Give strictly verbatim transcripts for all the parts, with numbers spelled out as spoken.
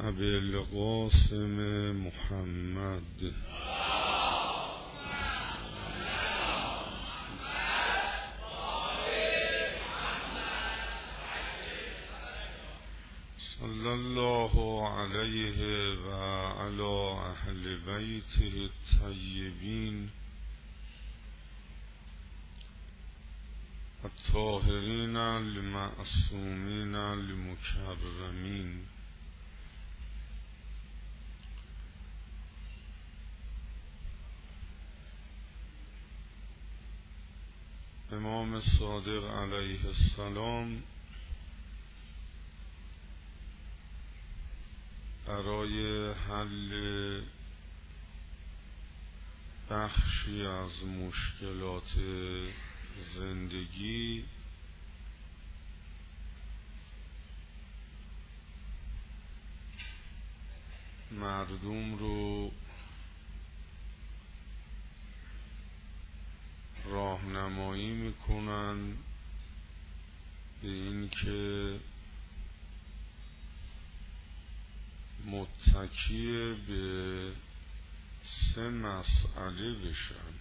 ابی القاسم محمد صلی الله علیه و علی اهل بیته الطیبین الطاهرین المعصومین المکرمین. امام صادق علیه السلام برای حل بخشی از مشکلات زندگی مردم رو راهنمایی میکنن به این که متکی به سه مسئله بشن.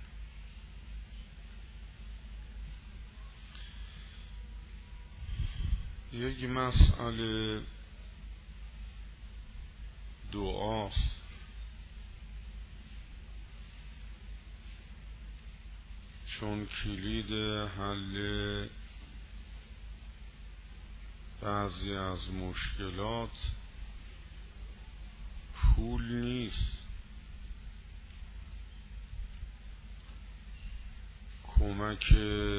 یک مسئله دعاست، چون کلید حل بعضی از مشکلات پول نیست، کمک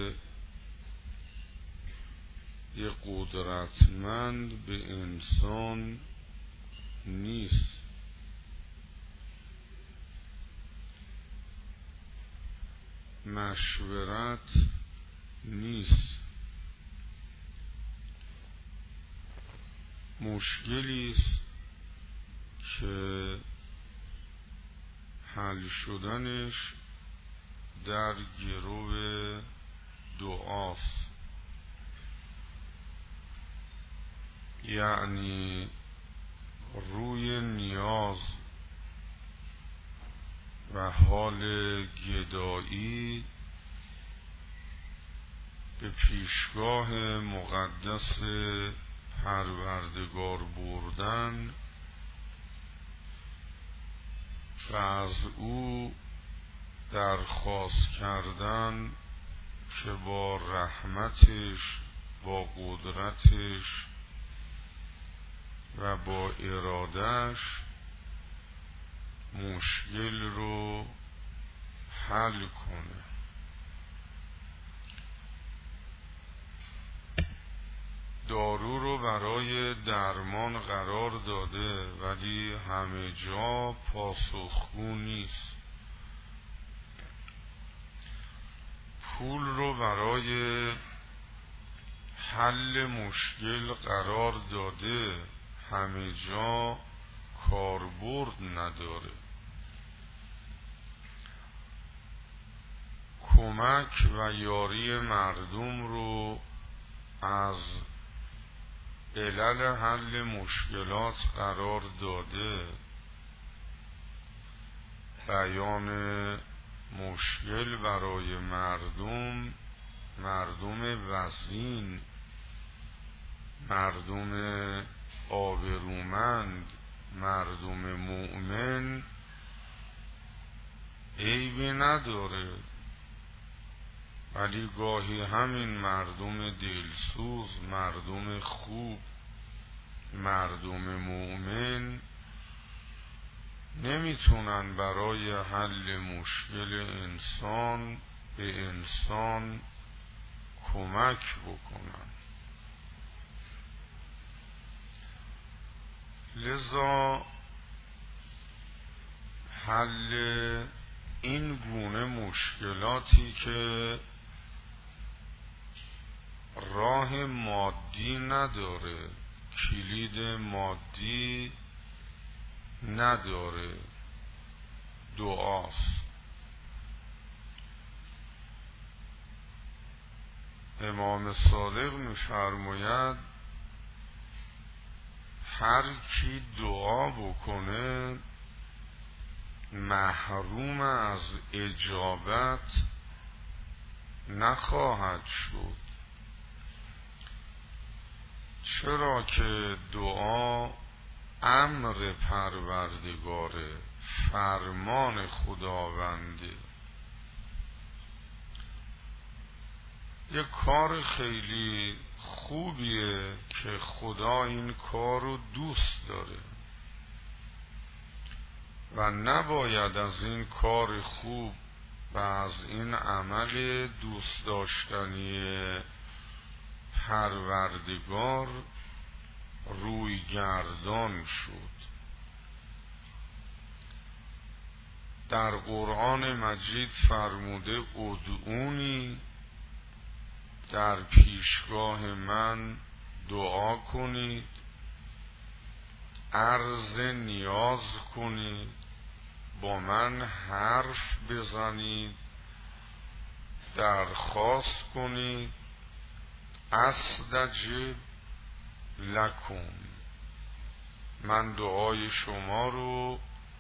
یه قدرتمند به انسان نیست، مشورت نیست، مشکلی است که حل شدنش در گرو دعاست. یعنی روی نیاز و حال گدایی به پیشگاه مقدس پروردگار بردن و از او درخواست کردن که با رحمتش، با قدرتش و با ارادش مشکل رو حل کنه. دارو رو برای درمان قرار داده ولی همه جا پاسخگو نیست. پول رو برای حل مشکل قرار داده، همه جا کاربرد نداره. کمک و یاری مردم رو از علل حل مشکلات قرار داده، بیان مشکل برای مردم، مردم وزین، مردم آبرومند، مردم مؤمن عیبی نداره، ولی گاهی همین مردم دلسوز، مردم خوب، مردم مؤمن نمیتونن برای حل مشکل انسان به انسان کمک بکنن. لذا حل این گونه مشکلاتی که راه مادی نداره، کلید مادی نداره، دعاست. امام صادق می‌فرماید هر کی دعا بکنه محروم از اجابت نخواهد شد. چرا که دعا امر پروردگاره، فرمان خداونده. یه کار خیلی خوبیه که خدا این کار رو دوست داره و نباید از این کار خوب و از این عمل دوست داشتنی پروردگار روی گردان شد. در قرآن مجید فرموده ادعونی، در پیشگاه من دعا کنید، عرض نیاز کنید، با من حرف بزنید، درخواست کنید، استجب لکم، من دعای شما رو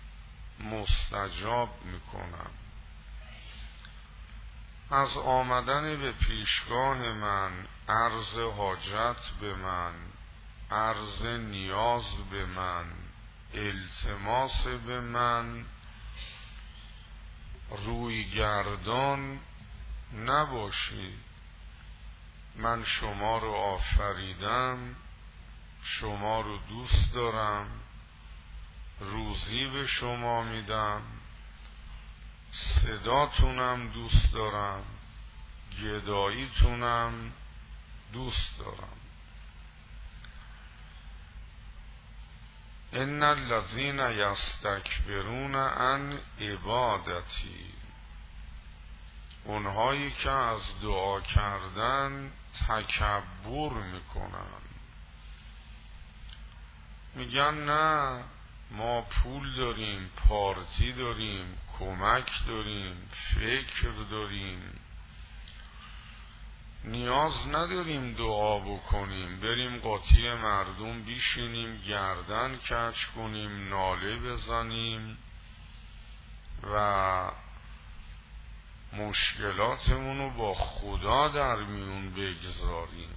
مستجاب میکنم. از آمدن به پیشگاه من، عرض حاجت به من، عرض نیاز به من، التماس به من روی گردان نباشید. من شما رو آفریدم، شما رو دوست دارم، روزی به شما میدم، صداتونم دوست دارم، گداییتونم دوست دارم. ان الذین یستکبرون عن عبادتی، اونهایی که از دعا کردن تکبر میکنن، میگن نه ما پول داریم، پارتی داریم، کمک داریم، فکر داریم، نیاز نداریم دعا بکنیم، بریم قاطی مردم بیشینیم، گردن کج کنیم، ناله بزنیم و مشکلاتمون رو با خدا در میون بگذاریم.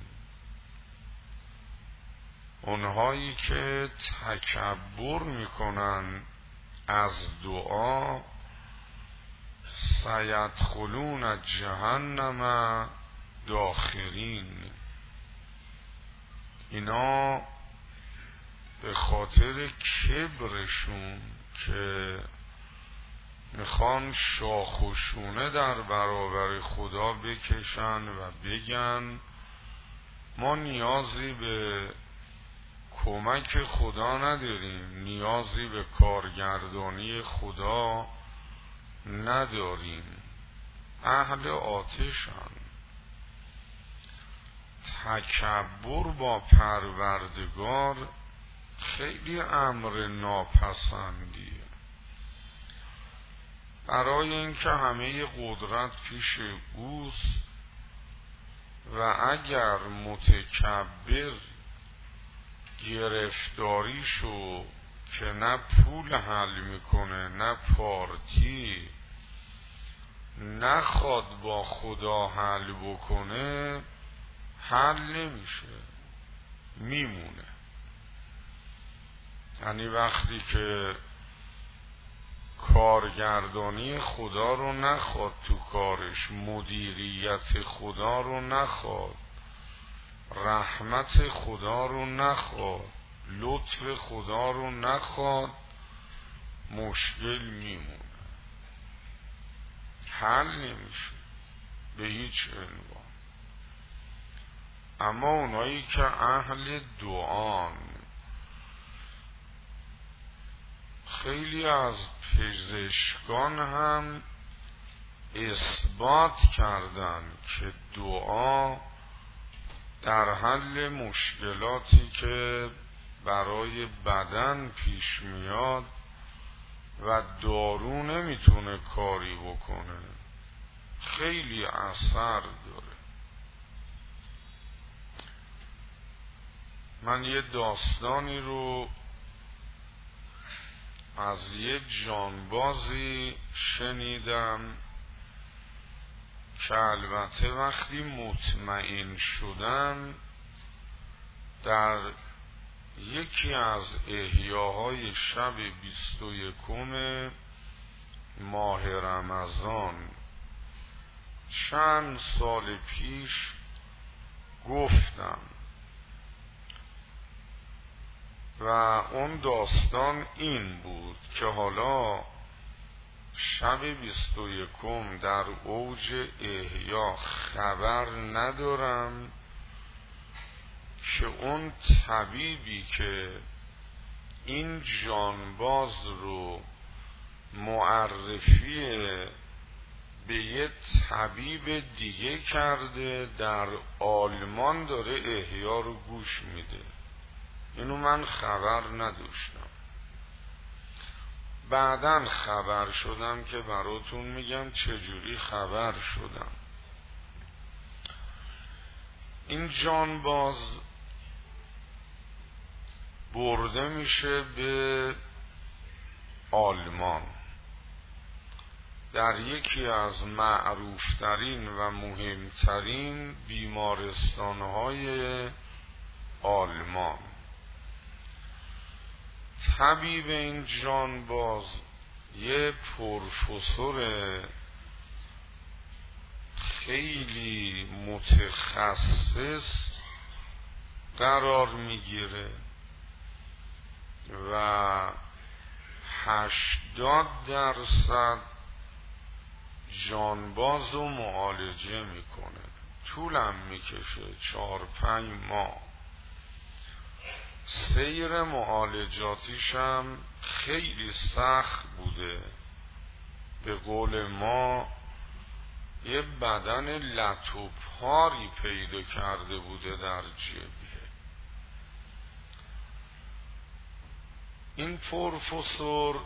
اونهایی که تکبر میکنن از دعا، سیدخلون جهنم داخرین، اینا به خاطر کبرشون که میخوان شاخ و شونه در برابر خدا بکشن و بگن ما نیازی به کمک خدا نداریم، نیازی به کارگردانی خدا نداریم، اهل آتشن. تکبر با پروردگار خیلی امر ناپسندیه. برای اینکه همه قدرت پیش اوست و اگر متکبر گرفتاریشو که نه پول حل میکنه نه پارتی نخواد با خدا حل بکنه، حل نمیشه، میمونه. یعنی وقتی که کارگردانی خدا رو نخواد تو کارش، مدیریت خدا رو نخواد، رحمت خدا رو نخواد، لطف خدا رو نخواد، مشکل میمونه، حل نمیشه به هیچ عنوان. اما اونایی که اهل دعان، خیلی از پزشکان هم اثبات کردن که دعا در حل مشکلاتی که برای بدن پیش میاد و دارو نمیتونه کاری بکنه خیلی اثر داره. من یه داستانی رو از یه جانبازی شنیدم که البته وقتی مطمئن شدم در یکی از احیاهای شب بیست و یکم ماه رمضان چند سال پیش گفتم و اون داستان این بود که حالا شب بیست و یکم در اوج احیا خبر ندارم که اون طبیبی که این جانباز رو معرفی به یه طبیب دیگه کرده در آلمان داره احیا رو گوش میده. اینو من خبر نداشتم، بعداً خبر شدم که براتون میگم چجوری خبر شدم. این جانباز برده میشه به آلمان، در یکی از معروفترین و مهمترین بیمارستانهای آلمان. طبیب این جانباز یه پروفسور خیلی متخصص قرار میگیره و هشتاد درصد جانباز رو معالجه میکنه. طولم میکشه، چهار پنج ماه. سیر معالجاتیش هم خیلی سخت بوده. به قول ما یه بدن لط و پاری پیدا کرده بوده در جبهه. این پروفسور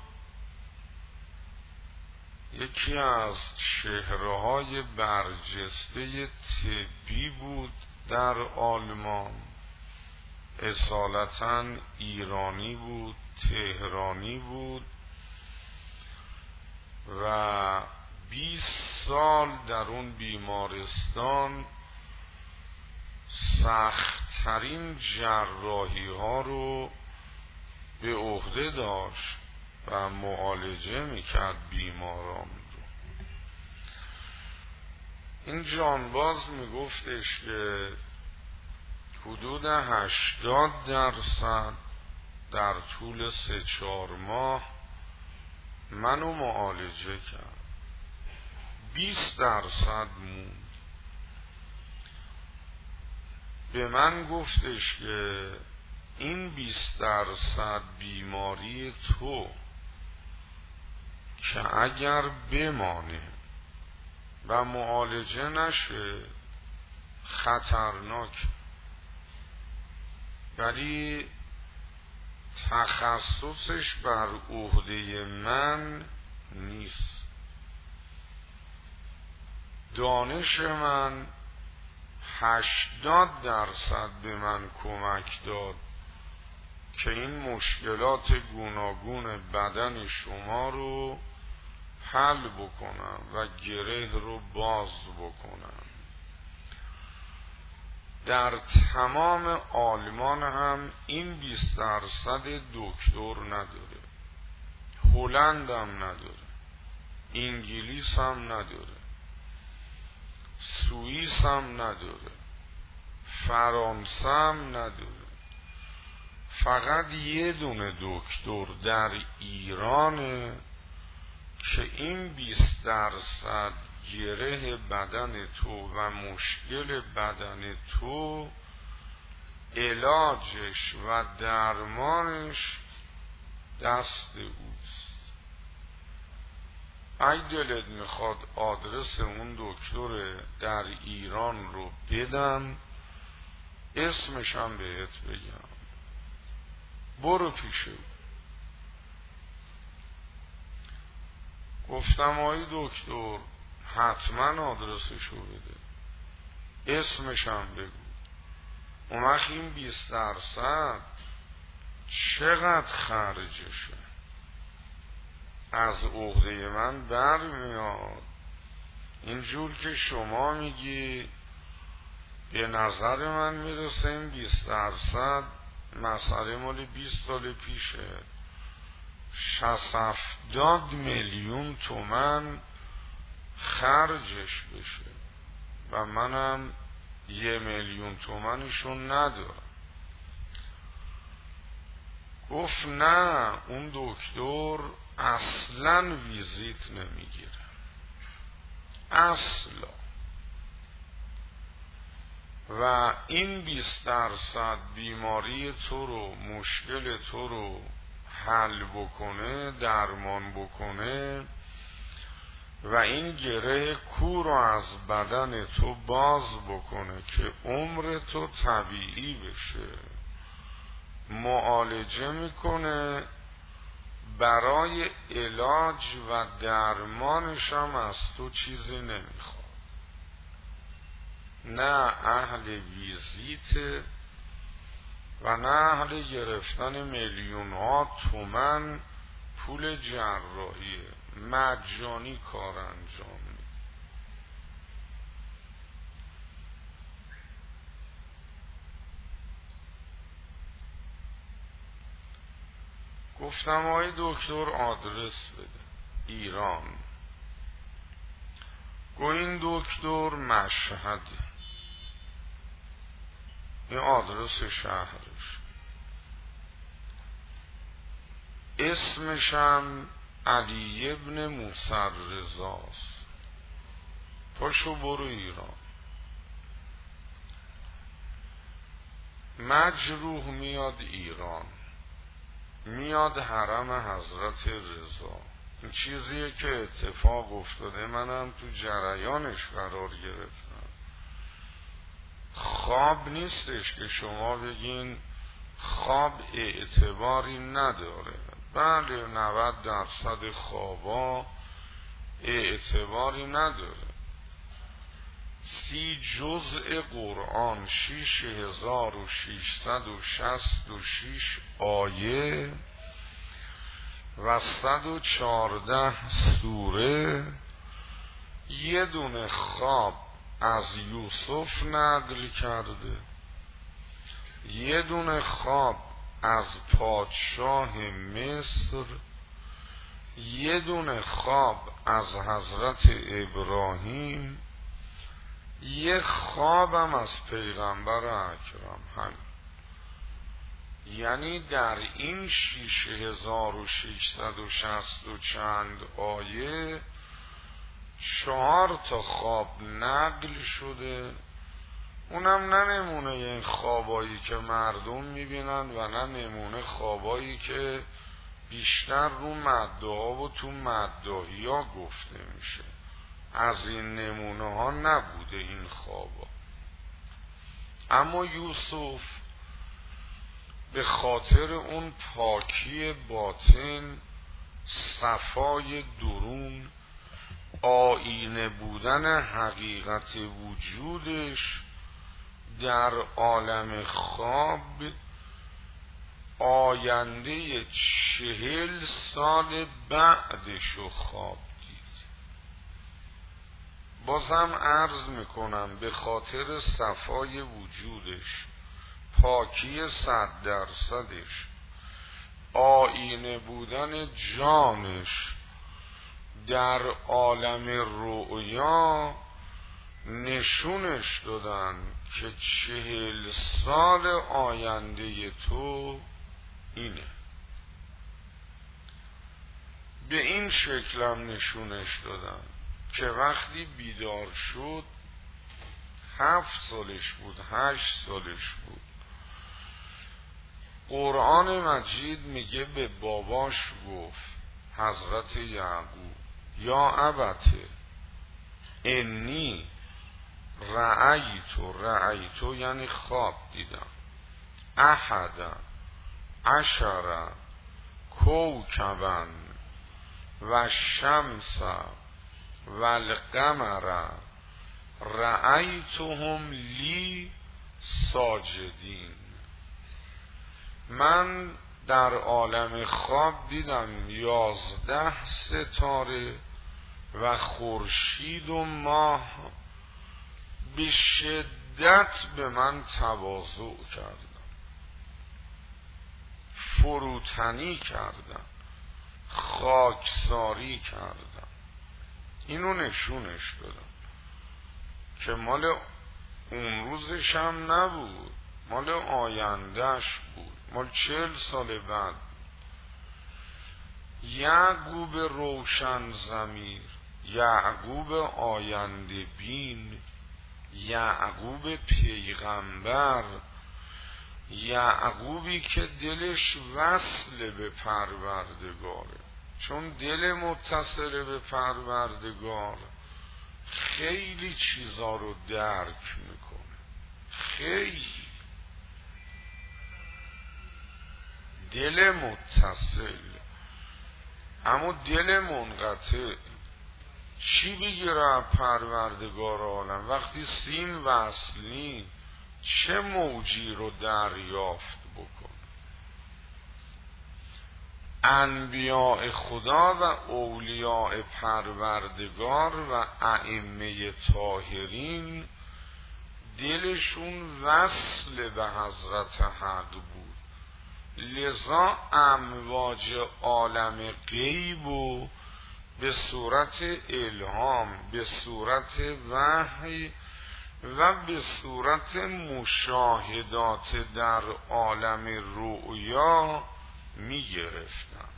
یکی از چهره‌های برجسته طبی بود در آلمان. اصالتاً ایرانی بود، تهرانی بود و بیست سال در اون بیمارستان سخت‌ترین جراحی ها رو به عهده داشت و معالجه میکرد بیماران رو. این جانباز میگفتش که حدود هشتاد درصد در طول سه چهار ماه منو معالجه کرد، بیست درصد موند. به من گفتش که این بیست درصد بیماری تو که اگر بمانه و معالجه نشه خطرناک، ولی تخصصش بر عهده من نیست. دانش من هشتاد درصد به من کمک داد که این مشکلات گوناگون بدن شما رو حل بکنم و گره رو باز بکنم. در تمام آلمان هم این بیست درصد دکتر نداره، هلند هم نداره، انگلیس هم نداره، سوئیس هم نداره، فرانسه هم نداره. فقط یه دونه دکتر در ایرانه که این بیست درصد گره بدن تو و مشکل بدن تو علاجش و درمانش دست اوست. اگه دلت میخواد آدرس اون دکتر در ایران رو بدم، اسمشم بهت بگم، برو پیشه. گفتم آی دکتر حتما آدرسشو بده، اسمشم بگو. اون وقت این بیست درصد چقدر خرجشه از عهده من برمیاد. اینجور که شما میگی به نظر من میرسه این بیست درصد مسئله مال بیست سال پیشه، شصت هفتاد میلیون تومن خرجش بشه و منم یه میلیون تومنشون ندارم. گفت نه، اون دکتر اصلا ویزیت نمیگیره، اصلا. و این بیست درصد بیماری تو رو، مشکل تو رو حل بکنه، درمان بکنه و این گره کو رو از بدن تو باز بکنه که عمر تو طبیعی بشه، معالجه میکنه، برای علاج و درمانش هم از تو چیزی نمیخواد. نه اهل ویزیت و نه اهل گرفتن میلیون ها تومن پول جراحیه، مجانی کار انجام میده. گفتم آقای دکتر آدرس بده. ایران. گو این دکتر مشهد، این آدرس شهرش، اسمشم علی ابن موسی رضاست. پاشو برو ایران. مجروح میاد ایران، میاد حرم حضرت رضا. این چیزیه که اتفاق افتاده، منم تو جریانش قرار گرفتم. خواب نیستش که شما بگین خواب اعتباری نداره. بله، نود درصد خوابا اعتباری نداره. سی جزء قرآن، شیش هزار و شیشصد و شصت و شیش آیه و صد و چارده سوره یه دونه خواب از یوسف نقل کرده، یه دونه خواب از پادشاه مصر، یه دونه خواب از حضرت ابراهیم، یه خوابم از پیغمبر اکرم. همین. یعنی در این شیش هزار و ششصد و شصت و چند آیه چهار تا خواب نقل شده. اونم نه نمونه این خوابایی که مردم میبینن و نه نمونه خوابایی که بیشتر رو مدعا و تو مدعایی ها گفته میشه. از این نمونه ها نبوده این خوابا. اما یوسف به خاطر اون پاکی باطن، صفای درون، آینه بودن حقیقت وجودش در عالم خواب آینده چهل سال بعدشو خواب دید. بازم عرض میکنم به خاطر صفای وجودش، پاکی صد درصدش، آینه بودن جانش در عالم رؤیا نشونش دادن که چهل سال آینده تو اینه. به این شکلم نشونش دادن که وقتی بیدار شد هفت سالش بود، هشت سالش بود. قرآن مجید میگه به باباش گفت، حضرت یعقوب، یا ابته انی رأیتو، رأیتو یعنی خواب دیدم، احد عشر کوکبا و شمس و القمر رأیتهم لی ساجدین. من در عالم خواب دیدم یازده ستاره و خورشید و ماه به شدت به من تواضع کردن، فروتنی کردن، خاکساری کردن. اینو نشونش دادم که مال اون روزش هم نبود، مال آیندهش بود، مال چهل سال بعد. یعقوب روشن ضمیر، یعقوب آینده بین، یعقوب پیغمبر، یعقوبی که دلش وصل به پروردگاره، چون دل متصل به پروردگار خیلی چیزا رو درک میکنه، خیلی دل متصل. اما دل منقطع چی بگیره پروردگار عالم؟ وقتی سیم وصلی چه موجی رو دریافت بکن؟ انبیاء خدا و اولیاء پروردگار و ائمه طاهرین دلشون وصل به حضرت حق بود، لذا امواج عالم غیب و به صورت الهام، به صورت وحی و به صورت مشاهدات در عالم رؤیا می گرفتن.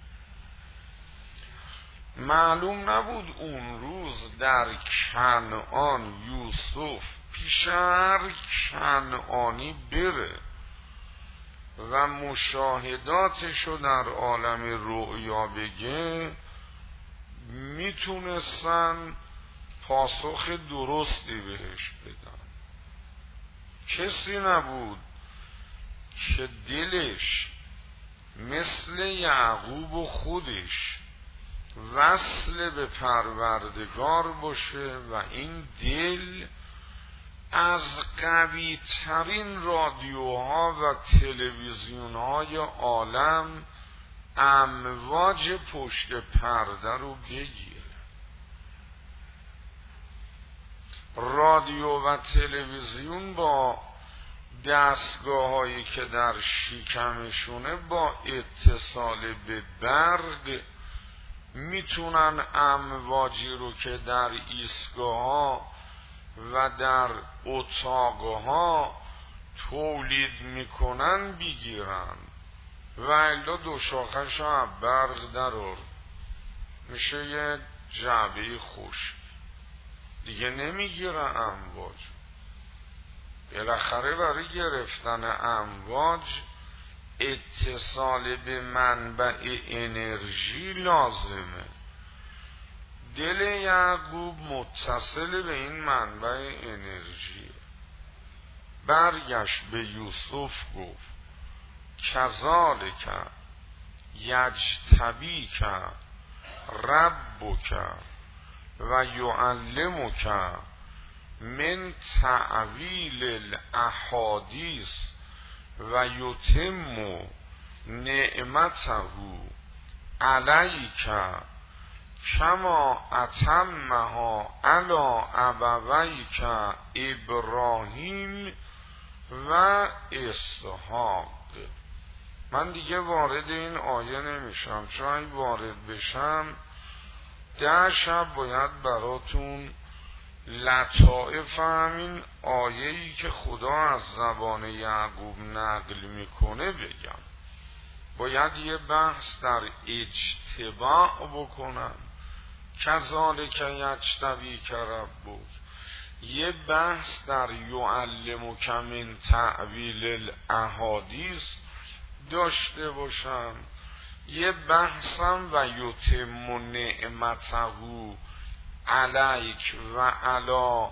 معلوم نبود اون روز در کنعان یوسف پیش هر کنعانی بره و مشاهداتشو در عالم رؤیا بگه، میتونستن پاسخ درستی بهش بدن. کسی نبود که دلش مثل یعقوب و خودش وصل به پروردگار باشه و این دل از قوی ترین رادیوها و تلویزیون های عالم امواج پشت پرده رو بگیره. رادیو و تلویزیون با دستگاه هایی که در شکمشونه با اتصال به برق میتونن امواجی رو که در ایستگاه ها و در اتاقها تولید میکنن بگیرن و الا دو شاخش ها برق درار میشه یه جعبه خشک دیگه، نمیگیره امواج. بالاخره برای گرفتن امواج اتصال به منبع انرژی لازمه. دل یعقوب متصل به این منبع انرژی. برگشت به یوسف گفت کذالک یجتبیک ربک و یعلمک من تعویل الاحادیث و یتم نعمته علیک کما اتمها علی ابویک ابراهیم و اسحاق. من دیگه وارد این آیه نمیشم، چون اگه وارد بشم ده شب باید براتون لطائف همین آیه‌ای که خدا از زبان یعقوب نقل میکنه بگم. باید یه بحث در اجتباع بکنم، کذالک یجتبیک ربک، یه بحث در یعلمک من تعویل الاحادیث داشته باشم، یه بحثم و یتم نعمته علیک و علی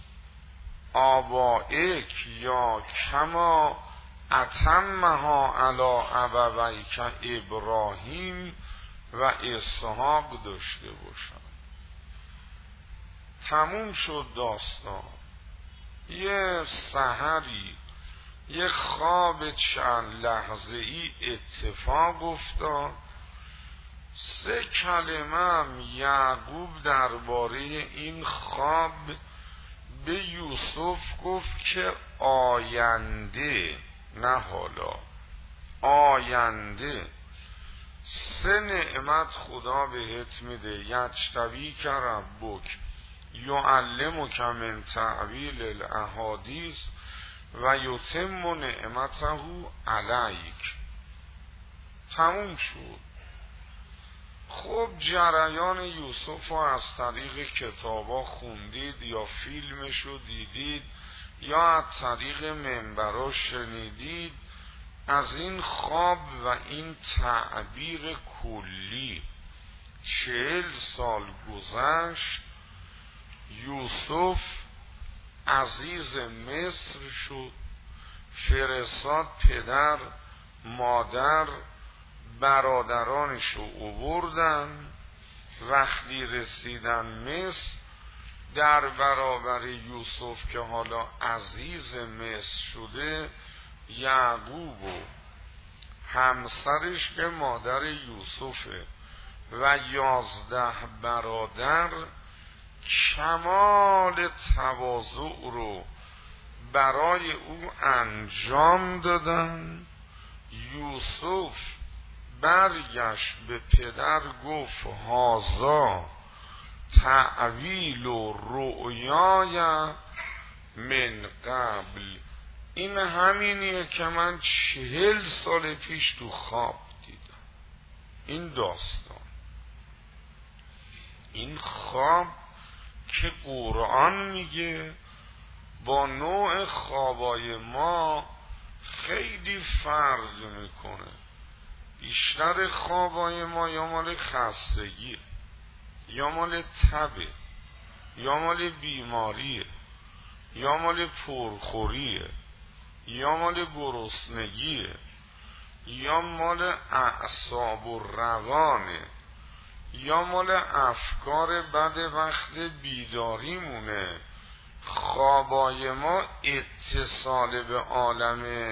آبائک یا کما اتمها علی ابویک ابراهیم و اسحاق داشته باشم. تموم شد داستان. یه سحری یه خواب چند لحظه ای اتفاق افتاد. سه کلمه هم یعقوب درباره این خواب به یوسف گفت که آینده، نه حالا، آینده. سه نعمت خدا بهت میده: یجتبی که ربک یعلمک من تعویل الاحادیث و یتم نعمته علیک. تموم شد. خب جریان یوسف رو از طریق کتابا خوندید یا فیلمشو دیدید یا از طریق منبرا شنیدید. از این خواب و این تعبیر کلی چهل سال گذشت. یوسف عزیز مصر شد. فرستاد پدر مادر برادرانشو آوردن. وقتی رسیدن مصر، در برابر یوسف که حالا عزیز مصر شده، یعقوب و همسرش که مادر یوسفه و یازده برادر کمال تواضع رو برای او انجام دادن. یوسف برگشت به پدر گفت هذا تعویل و رؤیای من قبل. این همینیه که من چهل سال پیش تو خواب دیدم. این داستان، این خواب که قرآن میگه با نوع خوابای ما خیلی فرق میکنه. بیشتر خوابای ما یا مال خستگیه، یا مال تبه، یا مال بیماریه، یا مال پرخوریه، یا مال گرسنگیه، یا مال اعصاب و روانه، یا مال افکار بد وقت بیداریمونه. خوابای ما اتصال به عالم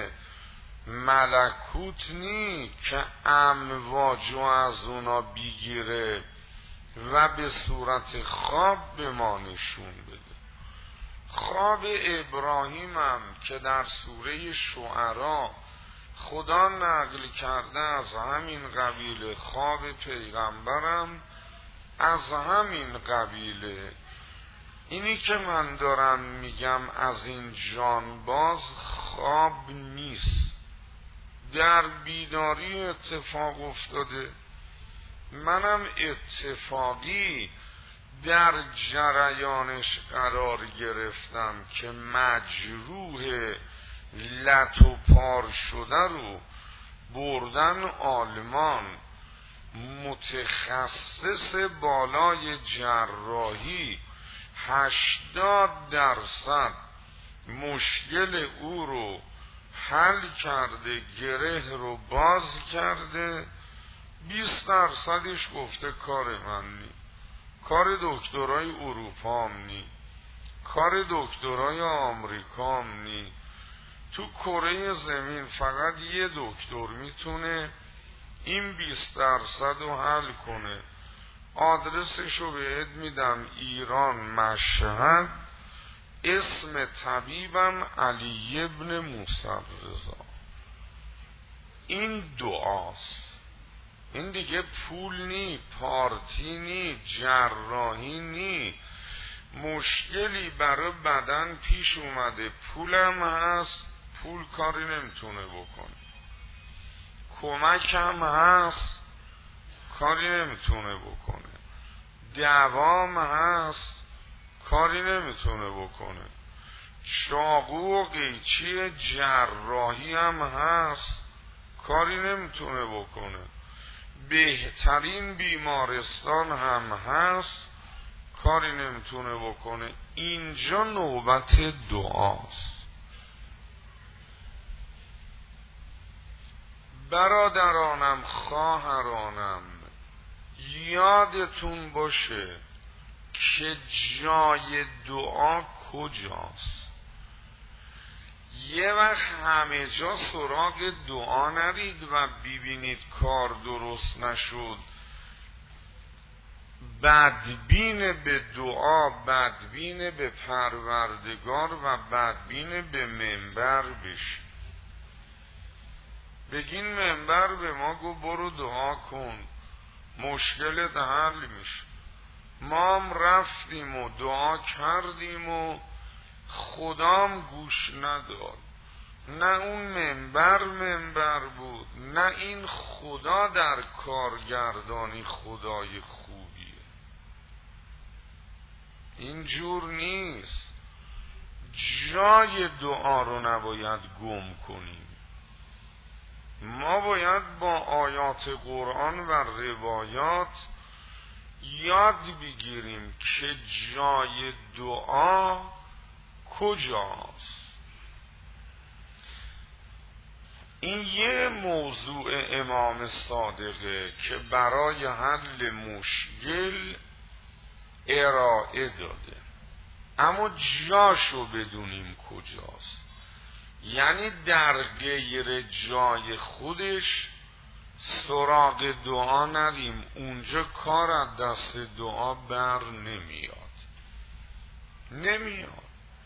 ملکوت نی که امواجو از اونا بگیره و به صورت خواب به ما نشون بده. خواب ابراهیم هم که در سوره شعرا خدا نقل کرده از همین قبیله، خواب پیغمبرم از همین قبیله. اینی که من دارم میگم از این جانباز خواب نیست، در بیداری اتفاق افتاده. منم اتفاقی در جریانش قرار گرفتم که مجروح لط و پار شده رو بردن آلمان. متخصص بالای جراحی هشتاد درصد مشکل او رو حل کرده، گره رو باز کرده. بیست درصدش گفته کار من نی، کار دکترای اروپا هم نی، کار دکترای آمریکا هم نی. تو کره زمین فقط یه دکتر میتونه این بیست درصد رو حل کنه. آدرسشو بهت میدم، ایران، مشهد. اسم طبیبم علی ابن موسی رضا. این دعاست. این دیگه پول نی، پارتی نی، جراحی نی. مشکلی برای بدن پیش اومده، پولم هست، پول کاری نمیتونه بکنه. کمکم هست، کاری نمیتونه بکنه. دوام هست، کاری نمیتونه بکنه. چاقو و قیچی جراحی هم هست، کاری نمیتونه بکنه. بهترین بیمارستان هم هست، کاری نمیتونه بکنه. اینجا نوبت دعاست. برادرانم، خواهرانم، یادتون باشه که جای دعا کجاست. یه وقت همه جا سراغ دعا نرید و ببینید کار درست نشد بدبین به دعا، بدبین به پروردگار و بدبین به منبر بشید. بگین منبر به ما گو برو دعا کن مشکلت حل میشه. ما هم رفتیم و دعا کردیم و خدام گوش نداد. نه اون منبر منبر بود، نه این خدا در کارگردانی خدای خوبیه. اینجور نیست. جای دعا رو نباید گم کنیم. ما باید با آیات قرآن و روایات یاد بگیریم که جای دعا کجاست. این یه موضوع امام صادقه که برای حل مشکل ارائه داده، اما جاشو بدونیم کجاست. یعنی در غیر جای خودش سراغ دعا نریم، اونجا کار از دست دعا بر نمیاد نمیاد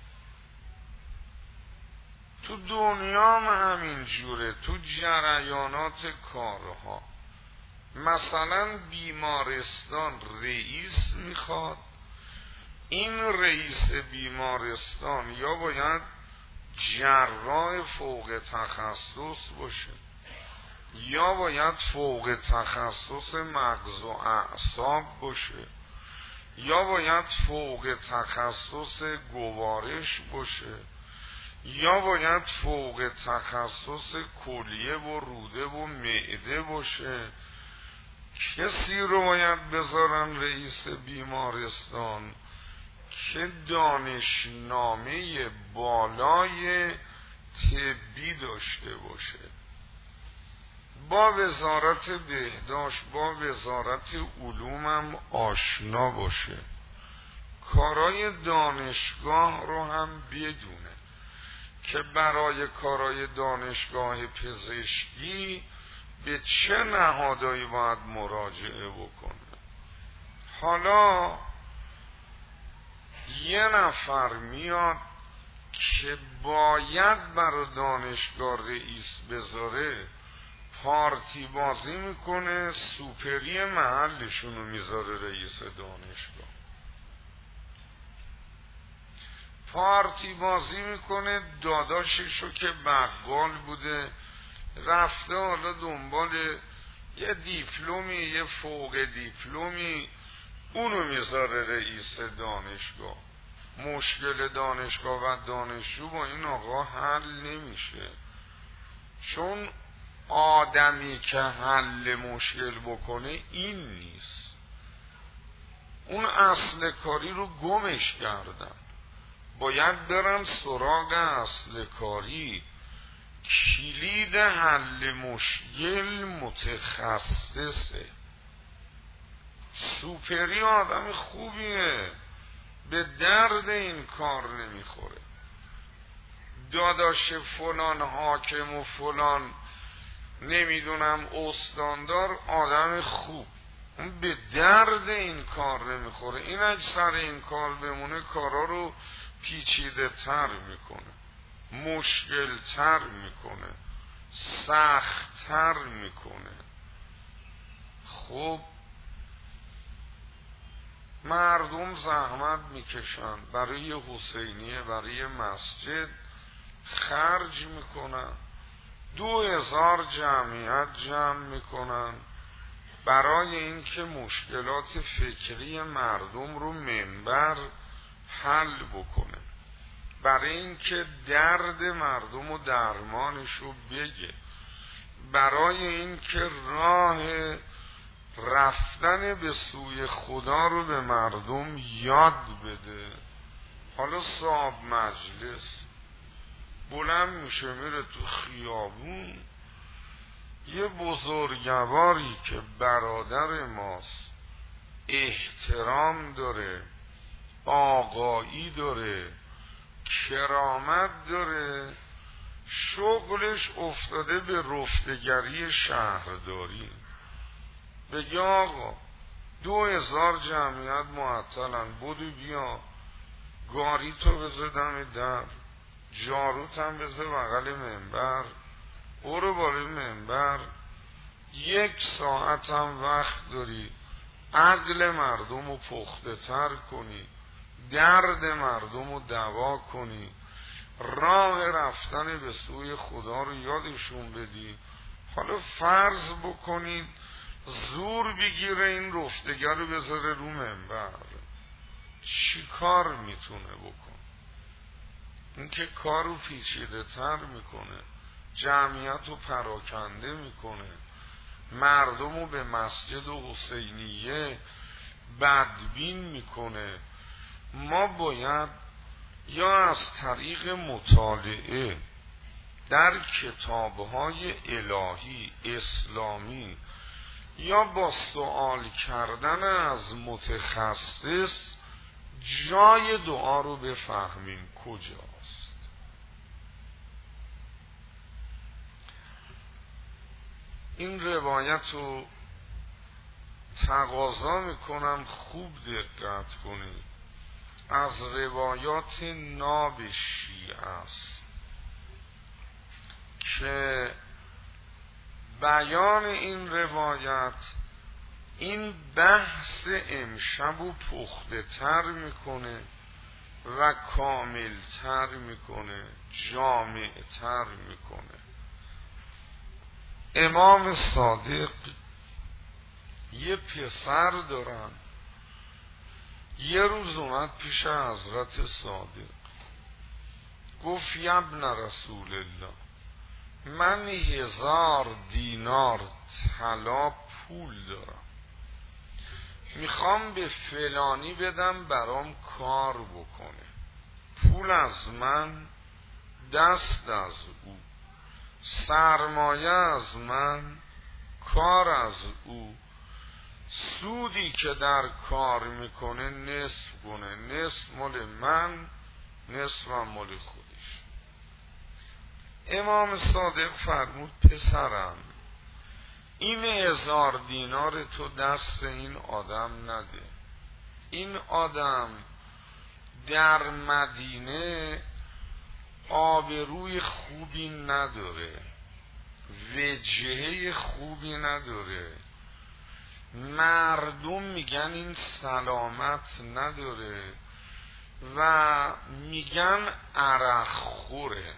تو دنیا هم همین جوره. تو جریانات کارها مثلا بیمارستان رئیس میخواد، این رئیس بیمارستان یا باید جراح فوق تخصص باشه یا باید فوق تخصص مغز و اعصاب باشه یا باید فوق تخصص گوارش باشه یا باید فوق تخصص کلیه و روده و معده باشه. کسی رو باید بذارن رئیس بیمارستان که دانشنامه بالای طبی داشته باشه، با وزارت بهداشت با وزارت علوم هم آشنا باشه، کارای دانشگاه رو هم بدونه که برای کارای دانشگاه پزشکی به چه نهادهایی باید مراجعه بکنه. حالا یه نفر میاد که باید برای دانشگاه رئیس بذاره، پارتی بازی میکنه، سوپری محلشونو میذاره رئیس دانشگاه، پارتی بازی میکنه، داداششو که بقال بوده رفته حالا دنبال یه دیپلمی یه فوق دیپلمی، اونو میذاره رئیس دانشگاه. مشکل دانشگاه و دانشجو با این آقا حل نمیشه، چون آدمی که حل مشکل بکنه این نیست. اون اصل کاری رو گمش کردن، باید برم سراغ اصل کاری. کلید حل مشکل متخصصه. سوپری آدم خوبیه، به درد این کار نمیخوره. داداش فلان حاکم و فلان نمیدونم استاندار آدم خوب، اون به درد این کار نمیخوره. این اگه سر این کار بمونه کارا رو پیچیده تر میکنه، مشکل تر میکنه، سخت تر میکنه. خب مردم زحمت میکشن برای حسینیه، برای مسجد خرج میکنن، دو هزار جمعیت جمع میکنن برای اینکه مشکلات فکری مردم رو منبر حل بکنه، برای اینکه درد مردم و درمانش رو بگه، برای اینکه راه رفتن به سوی خدا رو به مردم یاد بده. حالا صاحب مجلس بلند میشه میره تو خیابون، یه بزرگواری که برادر ماست، احترام داره، آقایی داره، کرامت داره، شغلش افتاده به رفتگری شهرداری، بگی آقا دو هزار جمعیت معطلن، بودو بیا گاری تو بذار دم در، جاروت هم بذار بغل منبر، برو بالای منبر، یک ساعت هم وقت داری عقل مردم رو پخته تر کنی، درد مردم رو دوا کنی، راه رفتن به سوی خدا رو یادشون بدی. حالا فرض بکنید زور بگیره این رفتگر رو بذاره رو منبر، چی کار میتونه بکن؟ این که کار رو پیچیده تر میکنه، جمعیت رو پراکنده میکنه، مردم رو به مسجد و حسینیه بدبین میکنه. ما باید یا از طریق مطالعه در کتابهای الهی اسلامی یا با سوال کردن از متخصص جای دعا رو بفهمیم کجاست. این روایت رو تقاضا میکنم خوب دقت کنید، از روایات ناب شیعه است که بیان این روایت این بحث امشب رو پخته تر میکنه و کامل تر میکنه، جامع تر میکنه. امام صادق یه پسر دارن، یه روز اومد پیش حضرت صادق گفت ابن رسول الله، من هزار دینار طلا پول دارم، میخوام به فلانی بدم برام کار بکنه، پول از من، دست از او، سرمایه از من، کار از او، سودی که در کار میکنه نصف کنه، نصف مال من، نصف مال خودش. امام صادق فرمود پسرم این هزار دینار تو دست این آدم نده، این آدم در مدینه آبروی خوبی نداره، وجهه خوبی نداره، مردم میگن این سلامت نداره و میگن عرق خوره،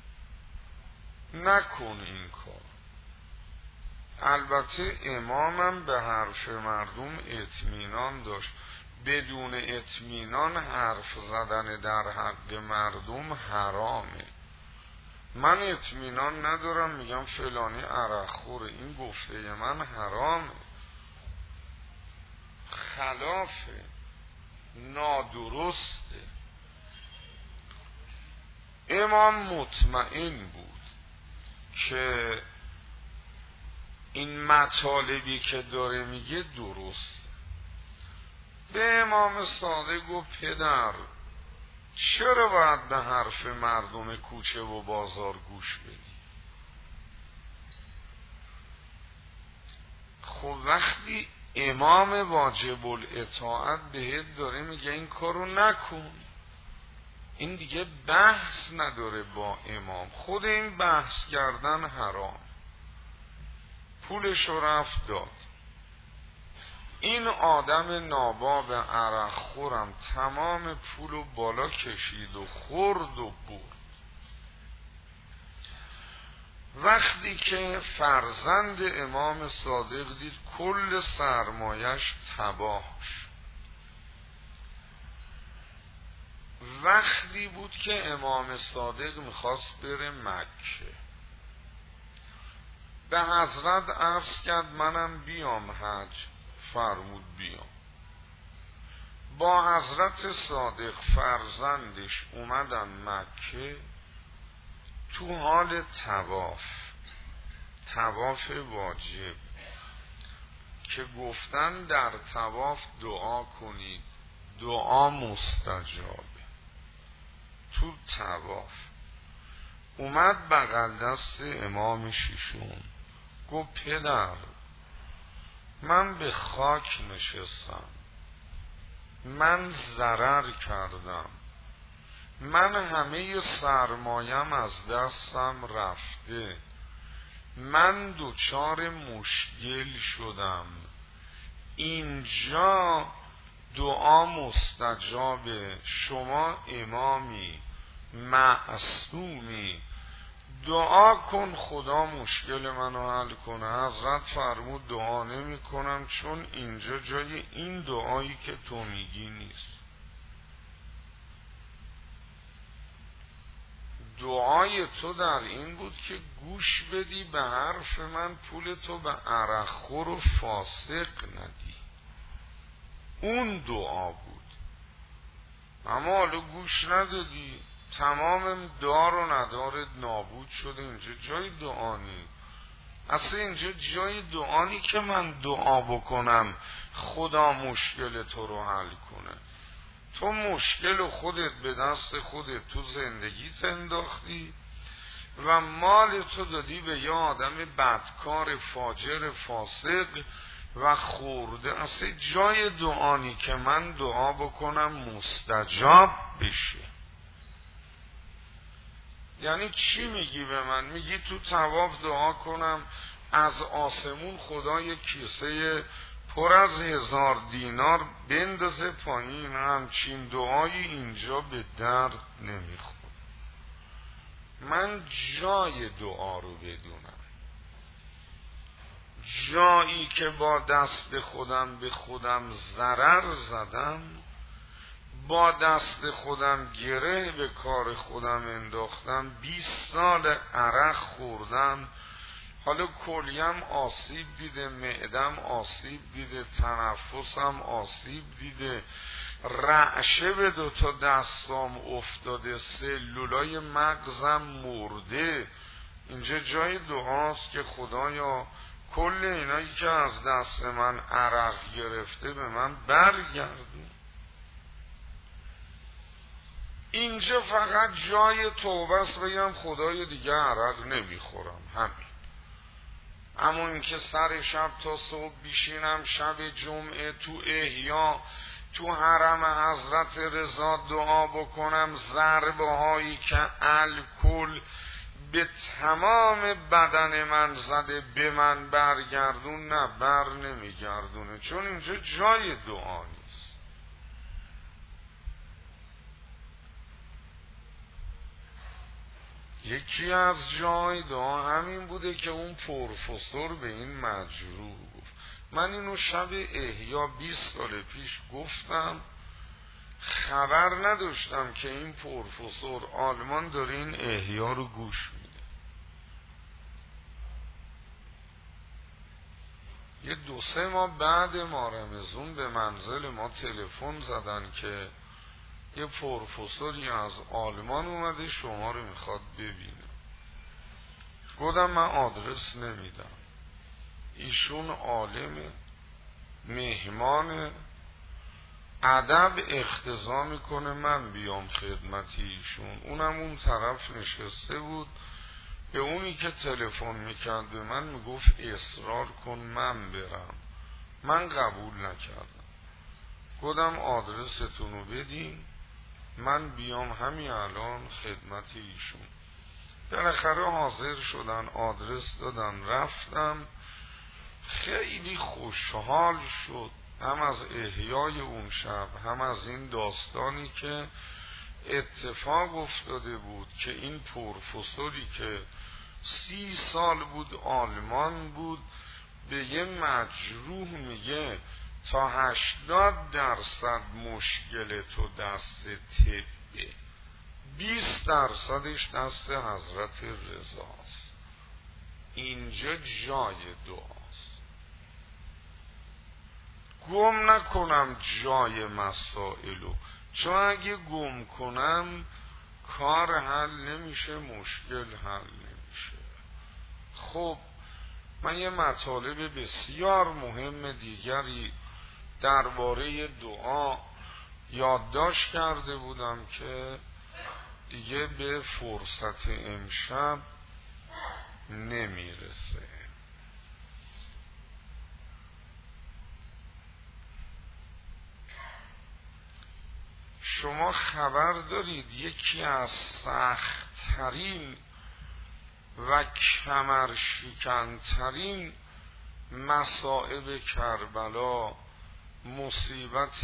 نکن این کار. البته امامم به حرف مردم اطمینان داشت، بدون اطمینان حرف زدن در حق مردم حرامه. من اطمینان ندارم میگم فلانی عرق خوره، این گفته من حرامه، خلافه، نادرسته. امام مطمئن بود که این مطالبی که داره میگه درست. به امام صادق گفت پدر چرا باید به حرف مردم کوچه و بازار گوش بدی؟ خب وقتی امام واجب الاطاعت بهت داره میگه این کارو نکن، این دیگه بحث نداره با امام، خود این بحث کردن حرام. پولش رو رفت داد. این آدم ناباب عرق خورم تمام پول رو بالا کشید و خورد و برد. وقتی که فرزند امام صادق دید کل سرمایش تباه شد، وقتی بود که امام صادق میخواست بره مکه، به حضرت عرض کرد منم بیام حج، فرمود بیام. با حضرت صادق فرزندش اومدن مکه، تو حال طواف، طواف واجب که گفتن در طواف دعا کنید، دعا مستجابه. تو طواف اومد بغل دست امام شیشون، گفت پدر من به خاک نشستم، من ضرر کردم، من همه سرمایم از دستم رفته، من دچار مشکل شدم، اینجا دعا مستجابه، شما امامی معصومی، دعا کن خدا مشکل منو حل کنه. حضرت فرمود دعا نمی کنم چون اینجا جای این دعایی که تو میگی نیست. دعای تو در این بود که گوش بدی به حرف من، پول تو به عرق خور و فاسق ندی. اون دعا بود، اما حالا گوش ندادی، تمام دار و ندارت نابود شده. اینجا جای دعا نیست، اصلا اینجا جای دعا نیست که من دعا بکنم خدا مشکل تو رو حل کنه. تو مشکل و خودت به دست خودت تو زندگیت انداختی و مال تو دادی به یه آدم بدکار فاجر فاسق و خورده. اصلا جای دعانی که من دعا بکنم مستجاب بشه. یعنی چی میگی به من؟ میگی تو طواف دعا کنم از آسمون خدا یک کیسه پر از هزار دینار بندازه پایین؟ همچین دعایی اینجا به درد نمیخوره. من جای دعا رو بدونم، جایی که با دست خودم به خودم ضرر زدم، با دست خودم گره به کار خودم انداختم، بیست سال عرق خوردم، حالا کلیم آسیب دیده، معدم آسیب دیده، تنفسم آسیب دیده، رعشه به دوتا دستام افتاده، سلولای مغزم مرده. اینجا جای دعاست که خدایا کل اینایی که از دست من عرق گرفته به من برگردون. اینجا فقط جای توبه است، بگم خدای دیگه عرق نمیخورم، همین. اما اینکه سر شب تا صبح بیشینم شب جمعه تو احیا تو حرم حضرت رضا دعا بکنم، ضربه هایی که الکل به تمام بدن من زده به من برگردون، نه بر نمیگردونه، چون اینجا جای دعا نیست. یکی از جای دعا همین بوده که اون پروفسور به این مجروح گفت. من اینو شب احیا بیست سال پیش گفتم، خبر نداشتم که این پروفسور آلمان داره این احیا رو گوش میده. یه دو سه ماه بعد ما رمضون به منزل ما تلفن زدن که یه پروفسوری از آلمان اومده شما رو میخواد ببینه. گفتم من آدرس نمیدم، ایشون عالم مهمان، ادب اقتضا میکنه من بیام خدمتی ایشون. اونم اون طرف نشسته بود، به اونی که تلفن میکرد به من میگفت اصرار کن من برم، من قبول نکردم. گفتم آدرستون رو بدین من بیام همین الان خدمت ایشون. بالاخره حاضر شدن، آدرس دادن، رفتم. خیلی خوشحال شد، هم از احیای اون شب، هم از این داستانی که اتفاق افتاده بود که این پروفسوری که سی سال بود آلمان بود به یه مجروح میگه تا هشتاد درصد مشکل تو دست طبه، بیست درصدش دست حضرت رضاست. اینجا جای دعاست. گم نکنم جای مسائلو، چون اگه گم کنم کار حل نمیشه، مشکل حل نمیشه. خب من یه مطالب بسیار مهم دیگری درباره دعا یادداشت کرده بودم که دیگه به فرصت امشب نمیرسه. شما خبر دارید یکی از سخت‌ترین و کمرشکن‌ترین مصائب کربلا مصیبت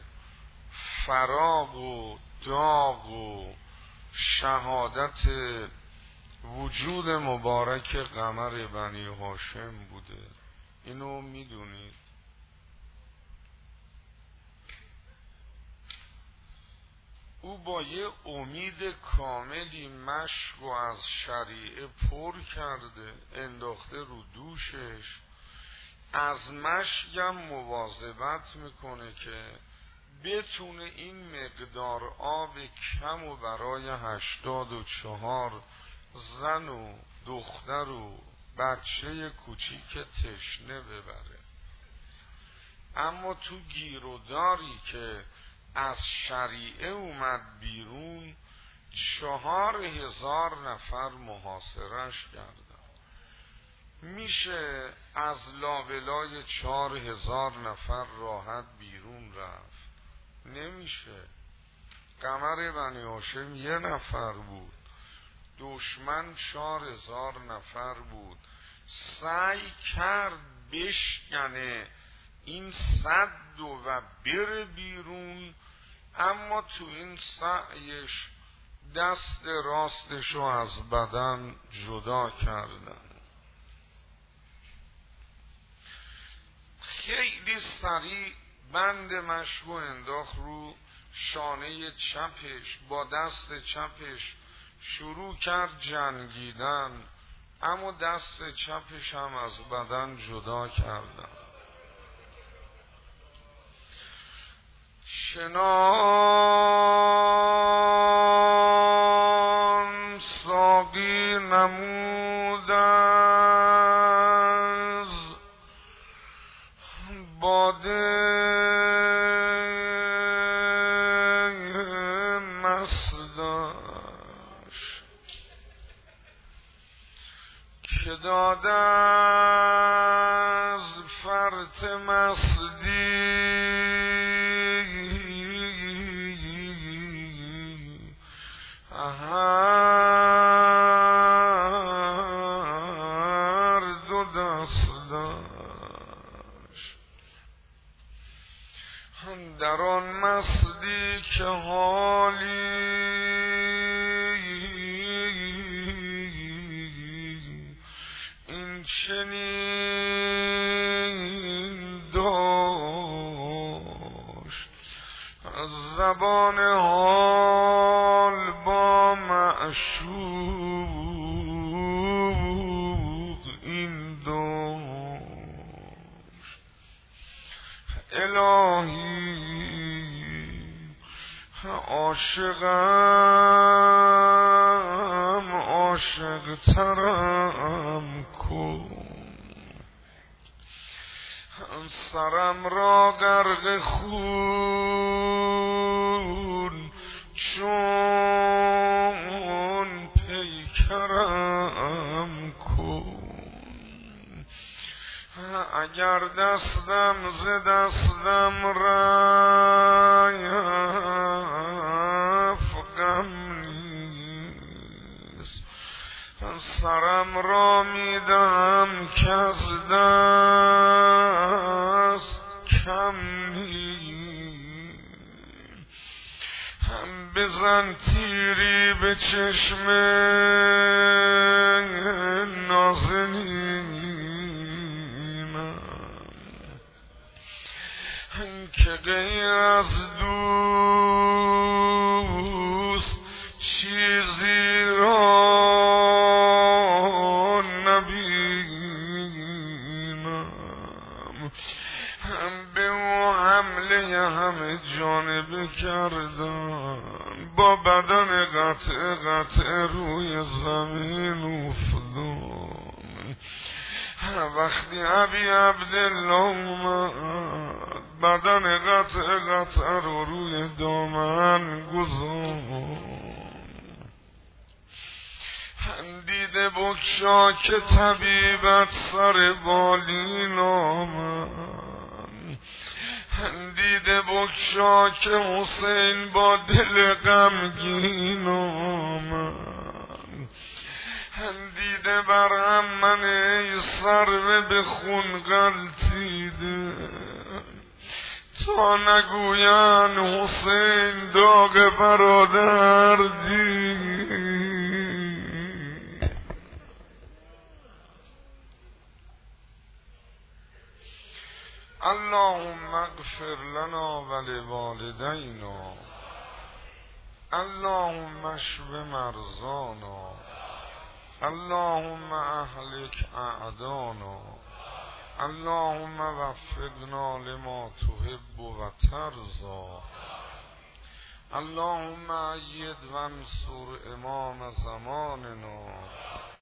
فراق و داغ و شهادت وجود مبارک قمر بنی هاشم بوده. اینو میدونید؟ او با یه امید کاملی مشک و از شریعه پر کرده، انداخته رو دوشش، از مشکم مواظبت میکنه که بتونه این مقدار آب کم و برای هشتاد و چهار زن و دختر و بچه کوچیک تشنه ببره. اما تو گیروداری که از شریعه اومد بیرون، چهار هزار نفر محاصرش کردن. میشه از لابلای چهار هزار نفر راحت بیرون رفت؟ نمیشه. قمر بنی هاشم یه نفر بود، دشمن چهار هزار نفر بود. سعی کرد بشکنه این صد و بره بیرون، اما تو این سعیش دست راستشو از بدن جدا کردن. خیلی سریع بند مشکو انداخت رو شانه چپش، با دست چپش شروع کرد جنگیدن، اما دست چپش هم از بدن جدا کردن. چنان ساقی نمود از باده مستش که داده از فرط مستی هر دو دستش. در آن مستی که حالی این چنین داشت، از زبان حال با معشوق این داشت. الهی عاشقم عاشق ترم کن، سرم را غرق خون چون پیکرم کن. اگر دستم ز دستم رفت غم نیست، سرم را میدم که از دست کم نیست. هم بزن تیری به چشم نازنینم که غیر از دوست چیزی را نبینم. به او حمله همه جانبه کردم، با بدن قطع قطع روی زمین افتادم. وقتی ابی عبدالله اومد، بدن قطع قطع رو روی دامن گذاشت. دیده بکشا که طبیبت سر بالین آمد، دیده بکشا که حسین با دل غمگین آمد، دیده برم من ای سرو به خون غلطیده، تا نگوین حسین داغ برادر دید. اللهم اغفر لنا ولوالدینا، اللهم اشف مرضانا، اللهم اهلك اعدانا، اللهم وفقنا لما تحب و ترضى، اللهم اید وانصر امام زماننا